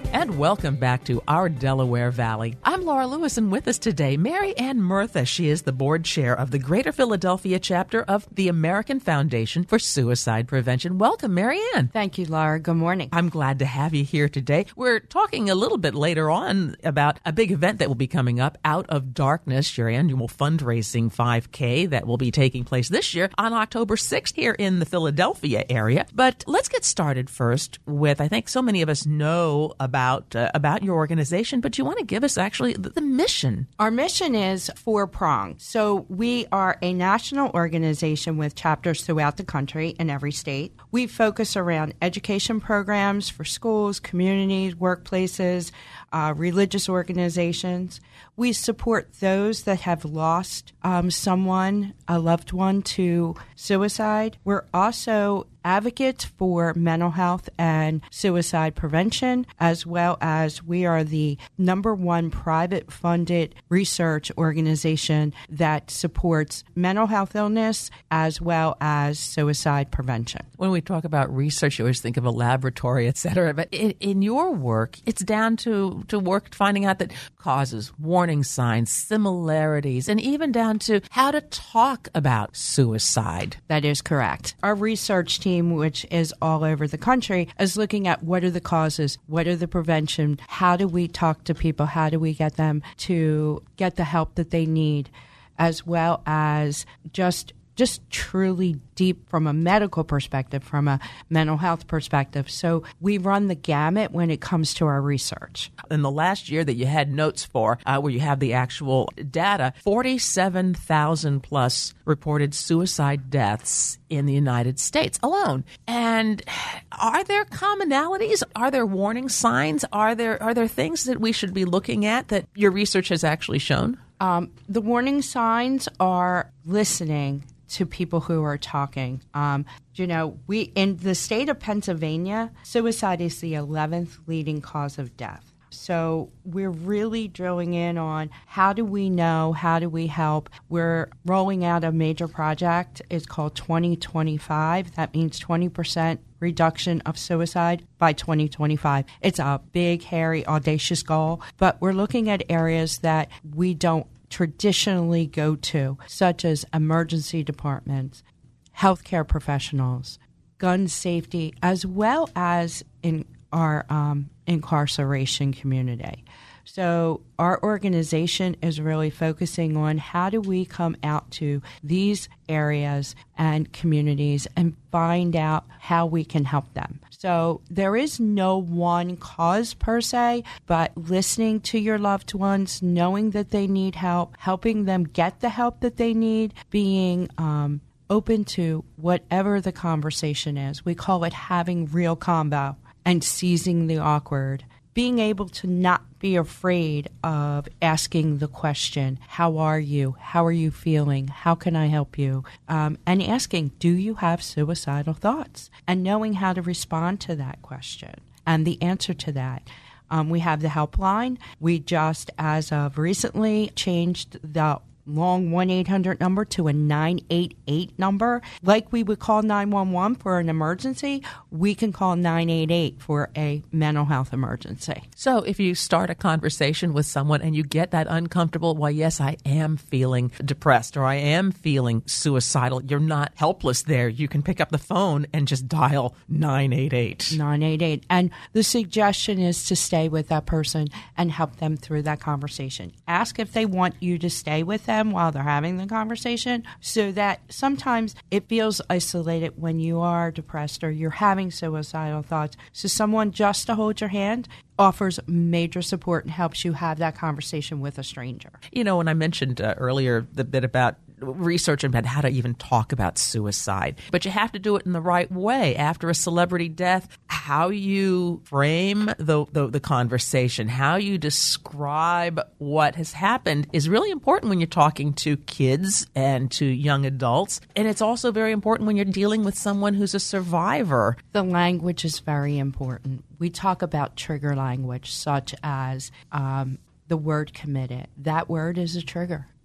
And welcome back to our Delaware Valley. I'm Laura Lewis, and with us today, Mary Ann Murtha. She is the board chair of the Greater Philadelphia chapter of the American Foundation for Suicide Prevention. Welcome, Mary Ann. Thank you, Laura. Good morning. I'm glad to have you here today. We're talking a little bit later on about a big event that will be coming up, Out of Darkness, your annual fundraising 5K that will be taking place this year on October 6th here in the Philadelphia area. But let's get started first with, I think so many of us know about your organization, but you want to give us actually the mission. Our mission is four-pronged. So we are a national organization with chapters throughout the country in every state. We focus around education programs for schools, communities, workplaces, religious organizations. We support those that have lost someone, a loved one, to suicide. We're also advocates for mental health and suicide prevention, as well as we are the #1 private funded research organization that supports mental health illness as well as suicide prevention. When we talk about research, you always think of a laboratory, et cetera. But in your work, it's down to work finding out that causes, warning signs, similarities, and even down to how to talk about suicide. That is correct. Our research team, which is all over the country, is looking at what are the causes, what are the prevention, how do we talk to people, how do we get them to get the help that they need, as well as just truly deep from a medical perspective, from a mental health perspective. So we run the gamut when it comes to our research. In the last year that you had notes for, where you have the actual data, 47,000 plus reported suicide deaths in the United States alone. And are there commonalities? Are there warning signs? Are there things that we should be looking at that your research has actually shown? The warning signs are listening to people who are talking. We in the state of Pennsylvania, suicide is the 11th leading cause of death. So we're really drilling in on how do we know, how do we help. We're rolling out a major project. It's called 2025. That means 20% reduction of suicide by 2025. It's a big, hairy, audacious goal, but we're looking at areas that we don't traditionally go to, such as emergency departments, healthcare professionals, gun safety, as well as in our incarceration community. So our organization is really focusing on how do we come out to these areas and communities and find out how we can help them. So there is no one cause per se, but listening to your loved ones, knowing that they need help, helping them get the help that they need, being open to whatever the conversation is. We call it having real combo and seizing the awkward. Being able to not be afraid of asking the question, how are you? How are you feeling? How can I help you? And asking, do you have suicidal thoughts? And knowing how to respond to that question and the answer to that. We have the helpline. We just, as of recently, changed the long 1-800 number to a 988 number. Like we would call 911 for an emergency, we can call 988 for a mental health emergency. So if you start a conversation with someone and you get that uncomfortable, well, yes, I am feeling depressed or I am feeling suicidal, you're not helpless there. You can pick up the phone and just dial 988. 988. And the suggestion is to stay with that person and help them through that conversation. Ask if they want you to stay with them while they're having the conversation, so that sometimes it feels isolated when you are depressed or you're having suicidal thoughts. So someone just to hold your hand offers major support and helps you have that conversation with a stranger. You know, when I mentioned earlier the bit about research about how to even talk about suicide, but you have to do it in the right way. After a celebrity death, how you frame the conversation, how you describe what has happened is really important when you're talking to kids and to young adults. And it's also very important when you're dealing with someone who's a survivor. The language is very important. We talk about trigger language, such as the word committed. That word is a trigger.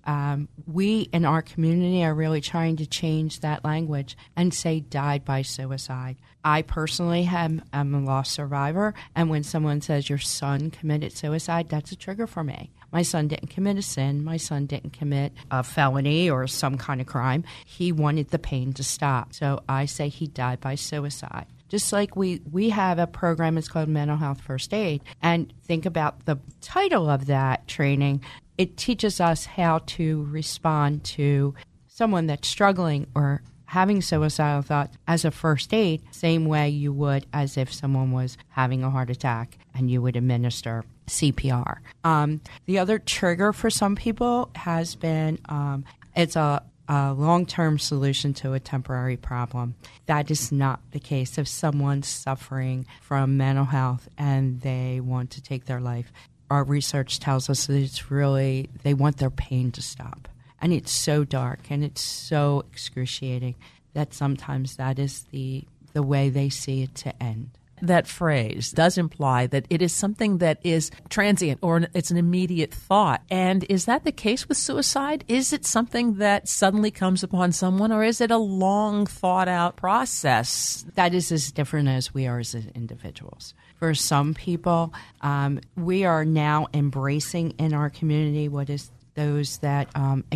We in our community are really trying to change that language and say died by suicide. I personally am a lost survivor, and when someone says your son committed suicide, that's a trigger for me. My son didn't commit a sin. My son didn't commit a felony or some kind of crime. He wanted the pain to stop. So I say he died by suicide. Just like we have a program, it's called Mental Health First Aid. And think about the title of that training. It teaches us how to respond to someone that's struggling or having suicidal thoughts as a first aid, same way you would as if someone was having a heart attack and you would administer CPR. The other trigger for some people has been it's a long-term solution to a temporary problem. That is not the case if someone's suffering from mental health and they want to take their life. Our research tells us that it's really, they want their pain to stop. And it's so dark and it's so excruciating that sometimes that is the way they see it to end. That phrase does imply that it is something that is transient or it's an immediate thought. And is that the case with suicide? Is it something that suddenly comes upon someone, or is it a long thought-out process? That is as different as we are as individuals. For some people, we are now embracing in our community what is those that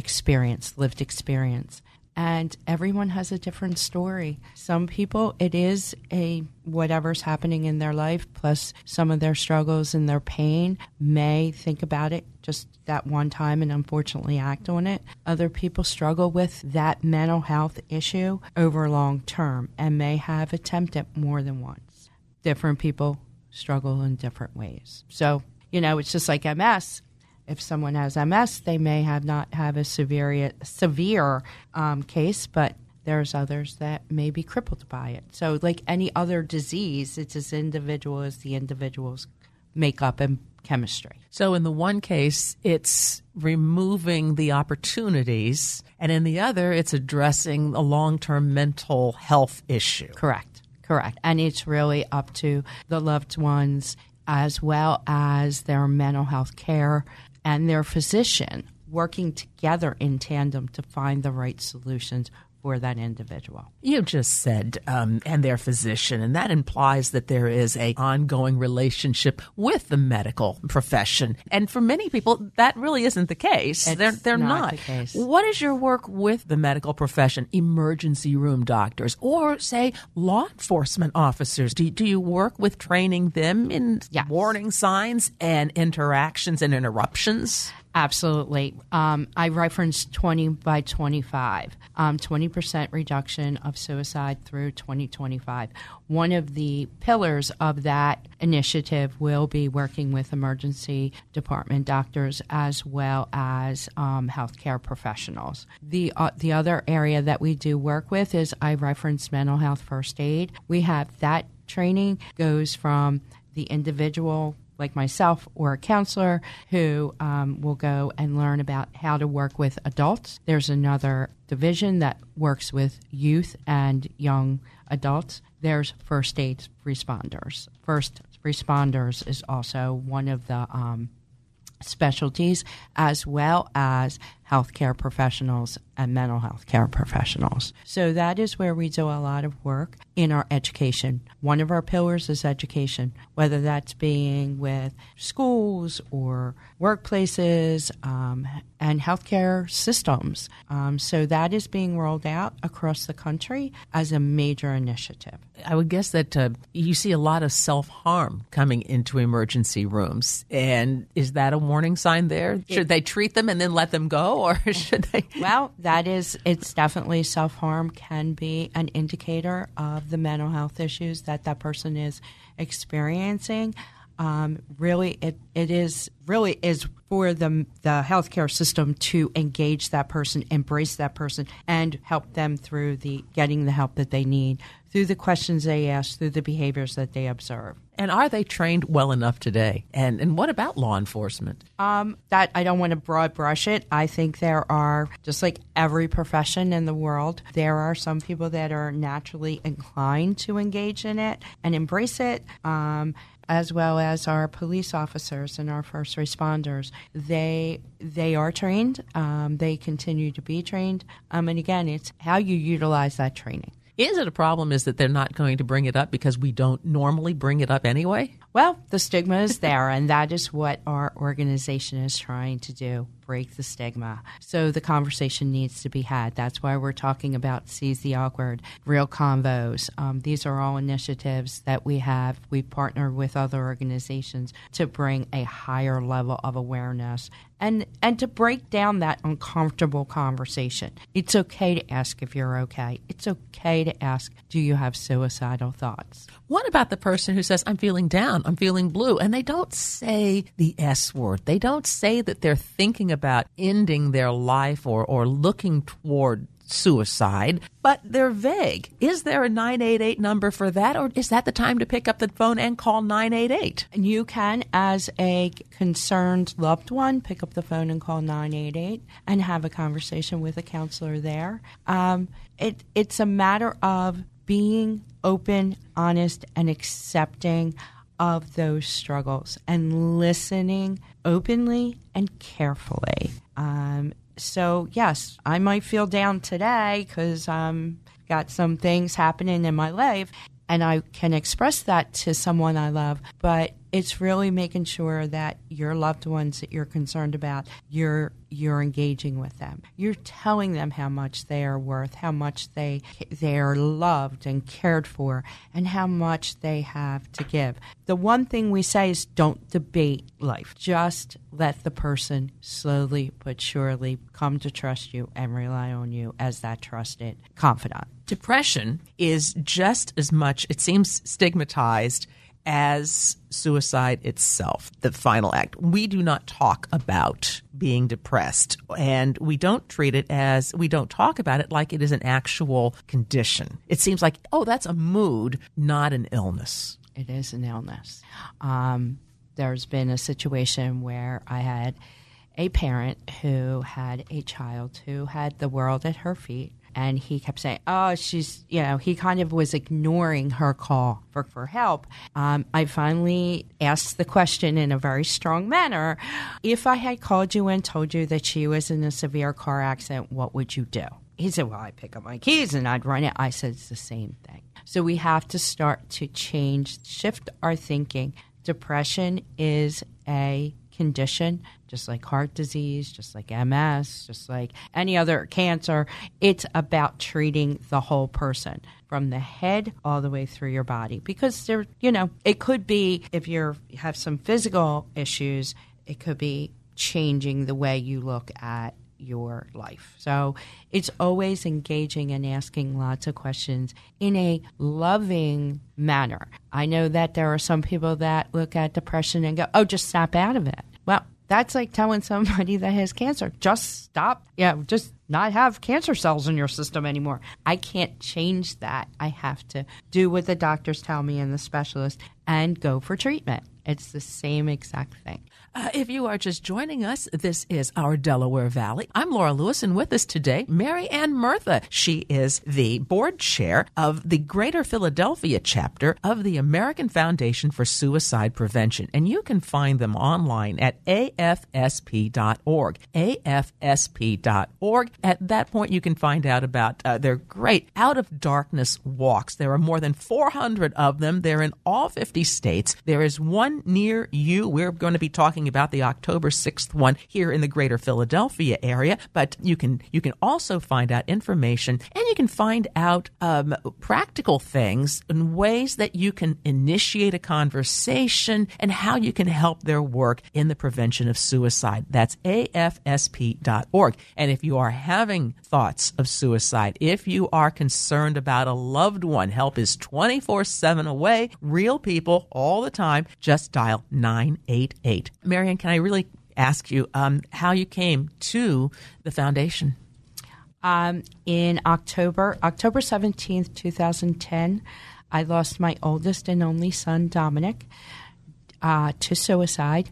lived experience. And everyone has a different story. Some people, it is whatever's happening in their life, plus some of their struggles and their pain, may think about it just that one time and unfortunately act on it. Other people struggle with that mental health issue over long term and may have attempted more than once. Different people struggle in different ways. So, it's just like MS. If someone has MS, they may not have a severe case, but there's others that may be crippled by it. So like any other disease, it's as individual as the individual's makeup and chemistry. So in the one case, it's removing the opportunities, and in the other, it's addressing a long-term mental health issue. Correct. And it's really up to the loved ones as well as their mental health care and their physician working together in tandem to find the right solutions for that individual. You just said, and their physician, and that implies that there is an ongoing relationship with the medical profession. And for many people, that really isn't the case. They're not the case. What is your work with the medical profession, emergency room doctors, or, say, law enforcement officers? Do you work with training them in warning signs and interactions and interruptions? Absolutely. I referenced 20 by 25, 20% reduction of suicide through 2025. One of the pillars of that initiative will be working with emergency department doctors as well as healthcare professionals. The other area that we do work with is I referenced mental health first aid. We have that training goes from the individual like myself or a counselor who will go and learn about how to work with adults. There's another division that works with youth and young adults. There's first aid responders. First responders is also one of the specialties, as well as healthcare professionals and mental health care professionals. So that is where we do a lot of work in our education. One of our pillars is education, whether that's being with schools or workplaces and healthcare systems. So that is being rolled out across the country as a major initiative. I would guess that you see a lot of self-harm coming into emergency rooms. And is that a warning sign there? Should they treat them and then let them go, or should they? Well, it's definitely self-harm can be an indicator of the mental health issues that person is experiencing. Really, it is for the healthcare system to engage that person, embrace that person, and help them through getting the help that they need, through the questions they ask, through the behaviors that they observe. And are they trained well enough today? And what about law enforcement? That I don't want to broad brush it. I think there are, just like every profession in the world, there are some people that are naturally inclined to engage in it and embrace it. As well as our police officers and our first first responders, they are trained. They continue to be trained. And again, it's how you utilize that training. Is it a problem is that they're not going to bring it up because we don't normally bring it up anyway? Well, the stigma is there, and that is what our organization is trying to do, break the stigma. So the conversation needs to be had. That's why we're talking about Seize the Awkward, Real Convos. These are all initiatives that we have. We've partnered with other organizations to bring a higher level of awareness and to break down that uncomfortable conversation. It's okay to ask if you're okay. It's okay to ask, do you have suicidal thoughts? What about the person who says, I'm feeling down, I'm feeling blue, and they don't say the S word. They don't say that they're thinking about ending their life or looking toward suicide, but they're vague. Is there a 988 number for that, or is that the time to pick up the phone and call 988? And you can, as a concerned loved one, pick up the phone and call 988 and have a conversation with a counselor there. It's a matter of being open, honest, and accepting of those struggles and listening openly and carefully. So, yes, I might feel down today because got some things happening in my life, and I can express that to someone I love, but it's really making sure that your loved ones that you're concerned about, you're engaging with them. You're telling them how much they are worth, how much they are loved and cared for, and how much they have to give. The one thing we say is don't debate life. Just let the person slowly but surely come to trust you and rely on you as that trusted confidant. Depression is just as much, it seems, stigmatized as suicide itself, the final act. We do not talk about being depressed, and we don't talk about it like it is an actual condition. It seems like, oh, that's a mood, not an illness. It is an illness. There's been a situation where I had a parent who had a child who had the world at her feet. And he kept saying, oh, he kind of was ignoring her call for help. I finally asked the question in a very strong manner. If I had called you and told you that she was in a severe car accident, what would you do? He said, well, I'd pick up my keys and I'd run it. I said, it's the same thing. So we have to start to shift our thinking. Depression is a condition, just like heart disease, just like MS, just like any other cancer. It's about treating the whole person from the head all the way through your body. Because it could be, if you have some physical issues, it could be changing the way you look at your life. So it's always engaging and asking lots of questions in a loving manner. I know that there are some people that look at depression and go, oh, just snap out of it. Well, that's like telling somebody that has cancer, just stop, just not have cancer cells in your system anymore. I can't change that. I have to do what the doctors tell me and the specialists and go for treatment. It's the same exact thing. If you are just joining us, this is our Delaware Valley. I'm Laura Lewis, and with us today, Mary Ann Murtha. She is the board chair of the Greater Philadelphia chapter of the American Foundation for Suicide Prevention, and you can find them online at afsp.org, afsp.org. At that point, you can find out about their great Out of Darkness walks. There are more than 400 of them. They're in all 50 states. There is one near you. We're going to be talking about the October 6th one here in the Greater Philadelphia area, but you can also find out information, and you can find out practical things and ways that you can initiate a conversation and how you can help their work in the prevention of suicide. That's afsp.org. And if you are having thoughts of suicide, if you are concerned about a loved one, help is 24/7 away. Real people all the time. Just dial 988. Marianne, can I really ask you how you came to the foundation? In October 17th, 2010, I lost my oldest and only son, Dominic, to suicide.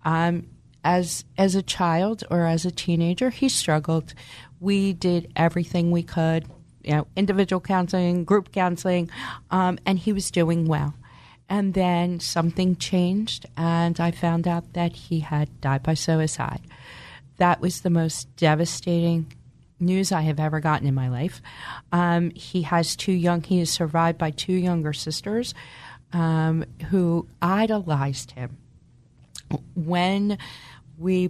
As a child or as a teenager, he struggled. We did everything we could, individual counseling, group counseling, and he was doing well. And then something changed, and I found out that he had died by suicide. That was the most devastating news I have ever gotten in my life. He is survived by 2 younger sisters who idolized him. When we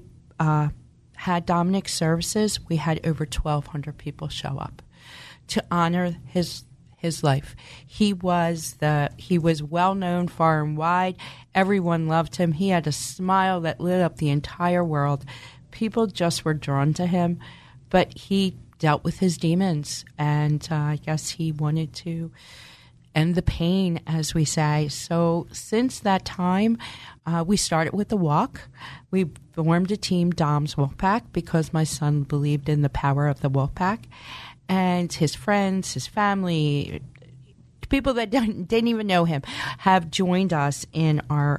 had Dominic's services, we had over 1,200 people show up to honor his life. He was well known far and wide. Everyone loved him. He had a smile that lit up the entire world. People just were drawn to him, but he dealt with his demons, and I guess he wanted to end the pain, as we say. So since that time, we started with the walk. We formed a team, Dom's Wolf Pack, because my son believed in the power of the Wolf Pack. And his friends, his family, people that didn't even know him, have joined us in our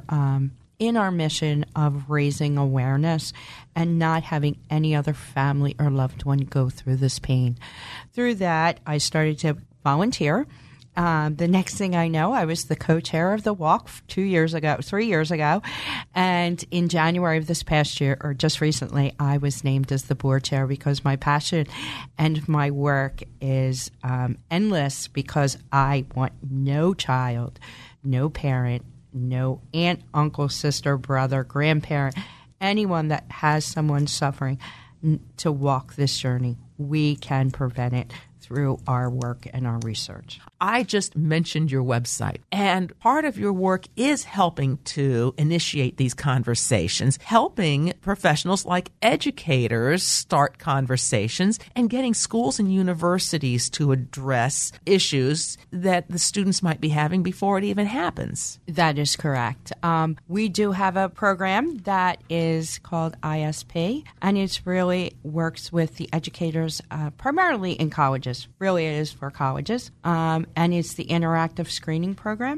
mission of raising awareness and not having any other family or loved one go through this pain. Through that, I started to volunteer. The next thing I know, I was the co-chair of the walk 3 years ago. And in January of this past year, or just recently, I was named as the board chair because my passion and my work is endless, because I want no child, no parent, no aunt, uncle, sister, brother, grandparent, anyone that has someone suffering to walk this journey. We can prevent it through our work and our research. I just mentioned your website, and part of your work is helping to initiate these conversations, helping professionals like educators start conversations, and getting schools and universities to address issues that the students might be having before it even happens. That is correct. We do have a program that is called ISP, and it really works with the educators, primarily in colleges. Really, it is for colleges. And it's the interactive screening program.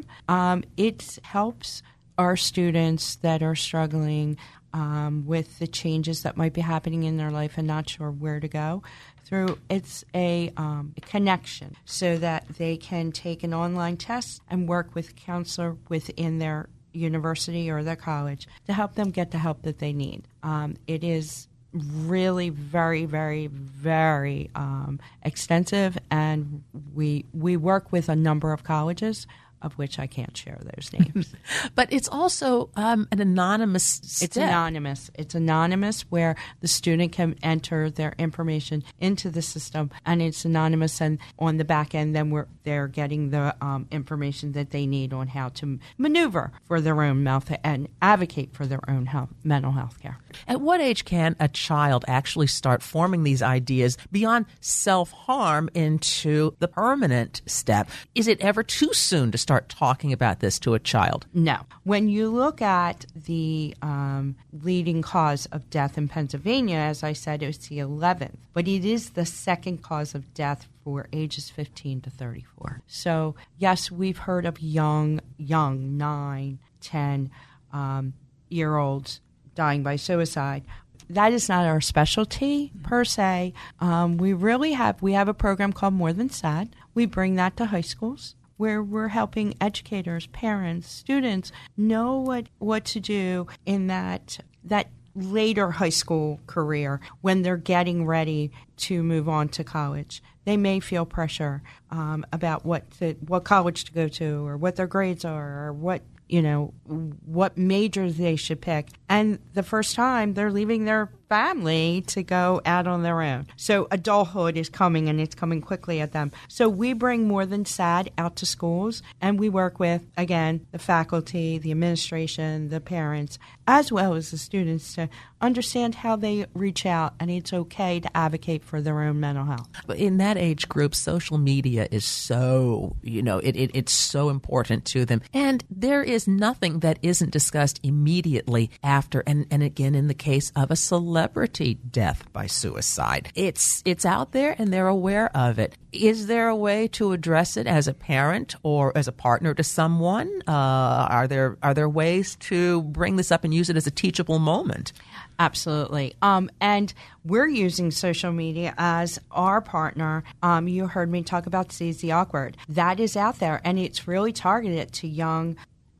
It helps our students that are struggling with the changes that might be happening in their life and not sure where to go through. It's a connection so that they can take an online test and work with a counselor within their university or their college to help them get the help that they need. It is really very, very, very extensive, and we work with a number of colleges, of which I can't share those names. But it's also an anonymous step. It's anonymous where the student can enter their information into the system, and it's anonymous. And on the back end, then they're getting the information that they need on how to maneuver for their own health and advocate for their own mental health care. At what age can a child actually start forming these ideas beyond self-harm into the permanent step? Is it ever too soon to start talking about this to a child? No. When you look at the leading cause of death in Pennsylvania, as I said, it's the 11th, but it is the second cause of death for ages 15 to 34. So, yes, we've heard of young 9, 10 year-olds dying by suicide. That is not our specialty per se. We have a program called More Than Sad. We bring that to high schools, where we're helping educators, parents, students know what to do in that later high school career when they're getting ready to move on to college. They may feel pressure about what college to go to, or what their grades are, or what major they should pick. And the first time they're leaving their family to go out on their own. So adulthood is coming, and it's coming quickly at them. So we bring More Than Sad out to schools, and we work with, again, the faculty, the administration, the parents, as well as the students to understand how they reach out, and it's okay to advocate for their own mental health. In that age group, social media is so, it's so important to them. And there is nothing that isn't discussed immediately after, and again, in the case of a celebrity death by suicide. It's out there, and they're aware of it. Is there a way to address it as a parent or as a partner to someone? Are there ways to bring this up and use it as a teachable moment? Absolutely. And we're using social media as our partner. You heard me talk about Seize the Awkward. That is out there, and it's really targeted to young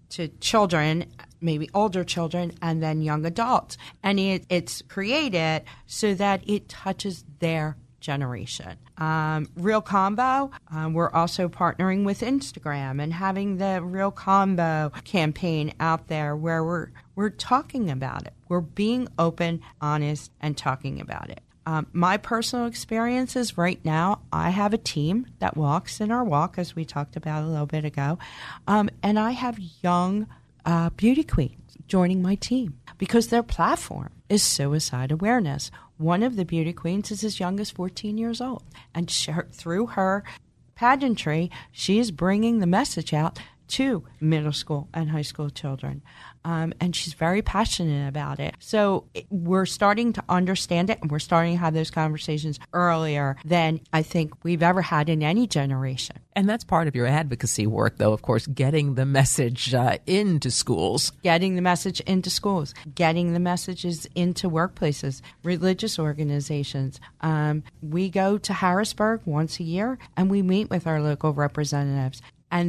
to children, maybe older children, and then young adults. And it's created so that it touches their generation. Real Combo, we're also partnering with Instagram and having the Real Combo campaign out there where we're talking about it. We're being open, honest, and talking about it. My personal experiences right now, I have a team that walks in our walk, as we talked about a little bit ago, and I have young beauty queens joining my team because their platform is suicide awareness. One of the beauty queens is as young as 14 years old, and through her pageantry, she is bringing the message out to middle school and high school children. And she's very passionate about it. So we're starting to understand it, and we're starting to have those conversations earlier than I think we've ever had in any generation. And that's part of your advocacy work, though, of course, getting the message into schools. Getting the message into schools, getting the messages into workplaces, religious organizations. We go to Harrisburg once a year, and we meet with our local representatives. And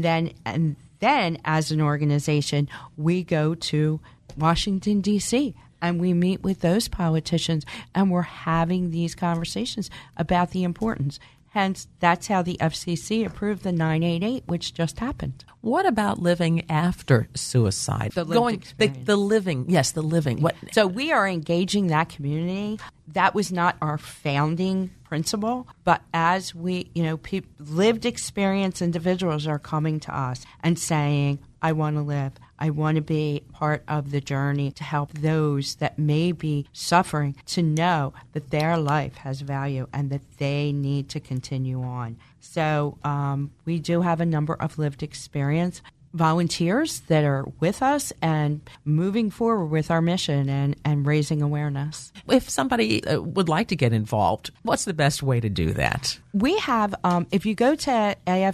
then, as an organization, we go to Washington, D.C., and we meet with those politicians, and we're having these conversations about the importance. Hence, that's how the FCC approved the 988, which just happened. What about living after suicide? The lived experience. The living. Yes, the living. What? So we are engaging that community. That was not our founding principle, but as we, lived experience individuals are coming to us and saying, I want to live. I want to be part of the journey to help those that may be suffering to know that their life has value and that they need to continue on. So we do have a number of lived experience volunteers that are with us and moving forward with our mission and raising awareness. If somebody would like to get involved, what's the best way to do that? We have, if you go to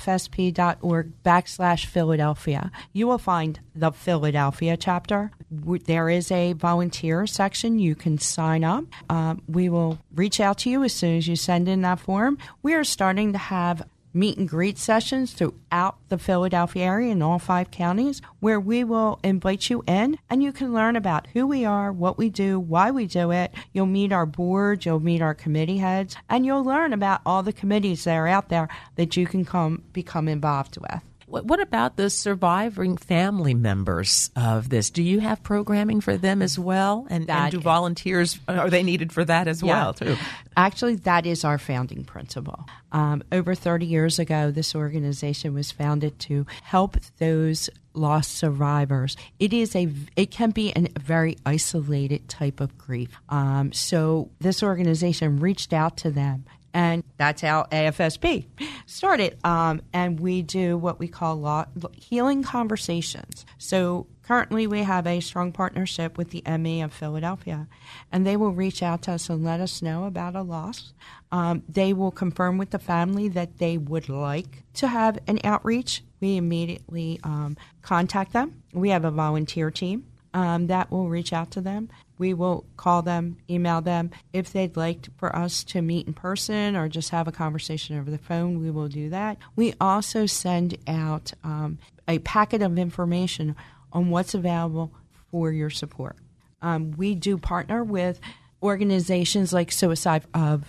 afsp.org/Philadelphia, you will find the Philadelphia chapter. There is a volunteer section. You can sign up. We will reach out to you as soon as you send in that form. We are starting to have meet and greet sessions throughout the Philadelphia area in all 5 counties where we will invite you in and you can learn about who we are, what we do, why we do it. You'll meet our board, you'll meet our committee heads, and you'll learn about all the committees that are out there that you can become involved with. What about the surviving family members of this? Do you have programming for them as well? And do volunteers, are they needed for that as well, too? Actually, that is our founding principle. Over 30 years ago, this organization was founded to help those lost survivors. It can be a very isolated type of grief. So this organization reached out to them. And that's how AFSP started. And we do what we call healing conversations. So currently we have a strong partnership with the ME of Philadelphia. And they will reach out to us and let us know about a loss. They will confirm with the family that they would like to have an outreach. We immediately contact them. We have a volunteer team that will reach out to them. We will call them, email them. If they'd like for us to meet in person or just have a conversation over the phone, we will do that. We also send out a packet of information on what's available for your support. We do partner with organizations like Survivors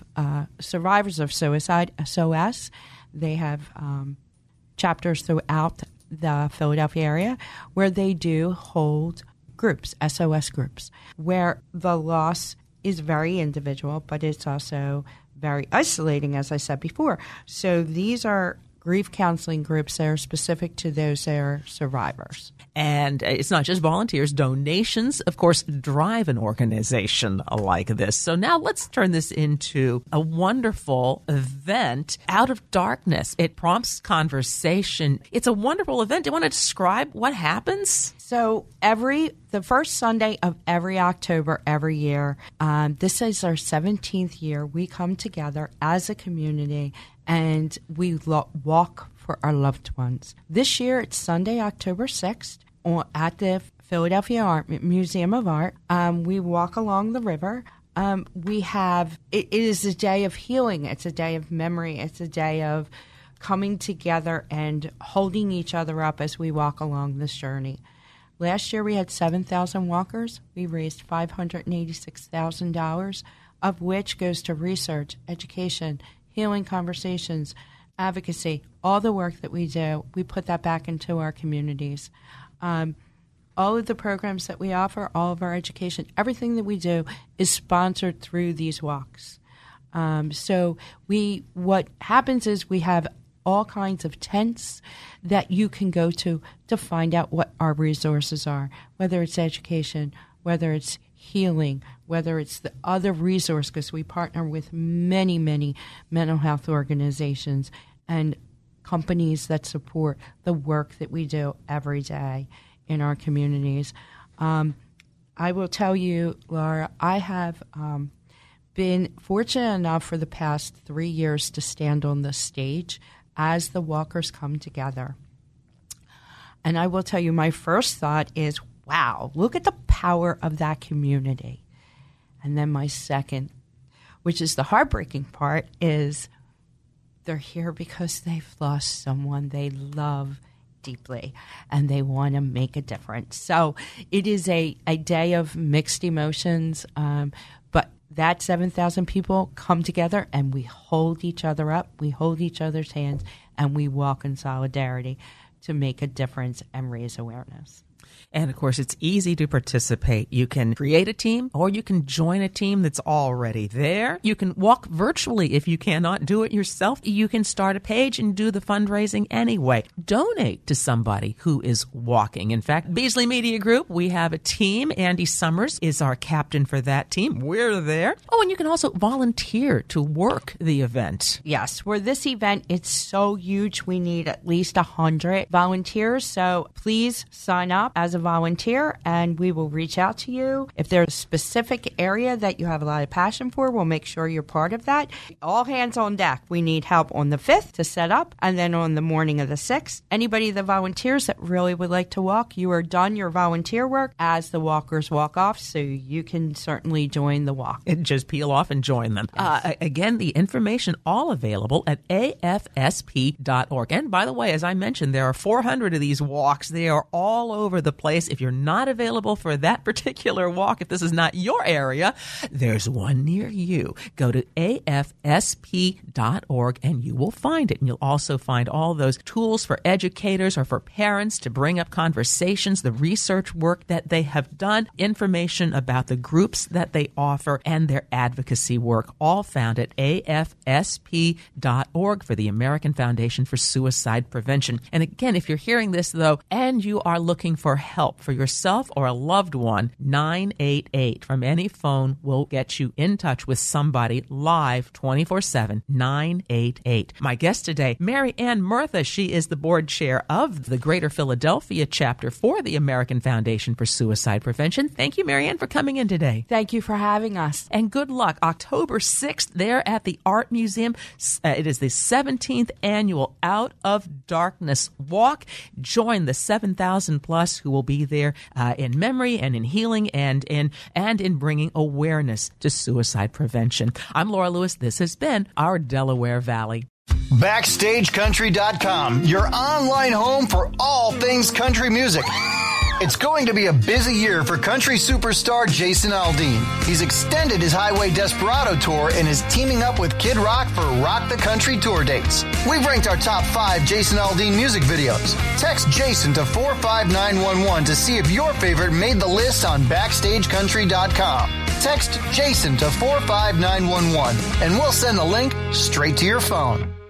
of Suicide, SOS. They have chapters throughout the Philadelphia area where they do hold groups, SOS groups, where the loss is very individual, but it's also very isolating, as I said before. So these are grief counseling groups that are specific to those that are survivors. And it's not just volunteers. Donations, of course, drive an organization like this. So now let's turn this into a wonderful event out of darkness. It prompts conversation. It's a wonderful event. Do you want to describe what happens? So the first Sunday of every October every year, this is our 17th year, we come together as a community and we walk for our loved ones. This year, it's Sunday, October 6th, at the Philadelphia Museum of Art. We walk along the river. It is a day of healing. It's a day of memory. It's a day of coming together and holding each other up as we walk along this journey. Last year we had 7,000 walkers. We raised $586,000, of which goes to research, education, healing conversations, advocacy, all the work that we do. We put that back into our communities. All of the programs that we offer, all of our education, everything that we do is sponsored through these walks. So what happens is we have all kinds of tents that you can go to find out what our resources are, whether it's education, whether it's healing, whether it's the other resource, because we partner with many, many mental health organizations and companies that support the work that we do every day in our communities. I will tell you, Laura, I have been fortunate enough for the past 3 years to stand on the stage as the walkers come together. And I will tell you, my first thought is, wow, look at the power of that community. And then my second, which is the heartbreaking part, is they're here because they've lost someone they love deeply and they want to make a difference. So it is a day of mixed emotions, but that 7,000 people come together and we hold each other up, we hold each other's hands, and we walk in solidarity to make a difference and raise awareness. And, of course, it's easy to participate. You can create a team or you can join a team that's already there. You can walk virtually if you cannot do it yourself. You can start a page and do the fundraising anyway. Donate to somebody who is walking. In fact, Beasley Media Group, we have a team. Andy Summers is our captain for that team. We're there. Oh, and you can also volunteer to work the event. Yes, for this event, it's so huge. We need at least 100 volunteers. So please sign up as a volunteer and we will reach out to you. If there's a specific area that you have a lot of passion for, we'll make sure you're part of that. All hands on deck. We need help on the 5th to set up, and then on the morning of the 6th. Anybody that volunteers that really would like to walk, you are done your volunteer work as the walkers walk off, so you can certainly join the walk. And just peel off and join them. Yes. Again, the information all available at afsp.org. And by the way, as I mentioned, there are 400 of these walks. They are all over the place. If you're not available for that particular walk, if this is not your area, there's one near you. Go to afsp.org and you will find it. And you'll also find all those tools for educators or for parents to bring up conversations, the research work that they have done, information about the groups that they offer, and their advocacy work, all found at afsp.org for the American Foundation for Suicide Prevention. And again, if you're hearing this, though, and you are looking for help for yourself or a loved one, 988 from any phone will get you in touch with somebody live 24/7, 988. My guest today, Mary Ann Murtha. She is the board chair of the Greater Philadelphia chapter for the American Foundation for Suicide Prevention. Thank you, Mary Ann, for coming in today. Thank you for having us. And good luck. October 6th, there at the Art Museum. It is the 17th annual Out of Darkness Walk. Join the 7,000 plus who will be there in memory and in healing and in bringing awareness to suicide prevention. I'm Laura Lewis. This has been our Delaware Valley. BackstageCountry.com, your online home for all things country music. It's going to be a busy year for country superstar Jason Aldean. He's extended his Highway Desperado tour and is teaming up with Kid Rock for Rock the Country tour dates. We've ranked our top 5 Jason Aldean music videos. Text Jason to 45911 to see if your favorite made the list on BackstageCountry.com. Text Jason to 45911 and we'll send the link straight to your phone.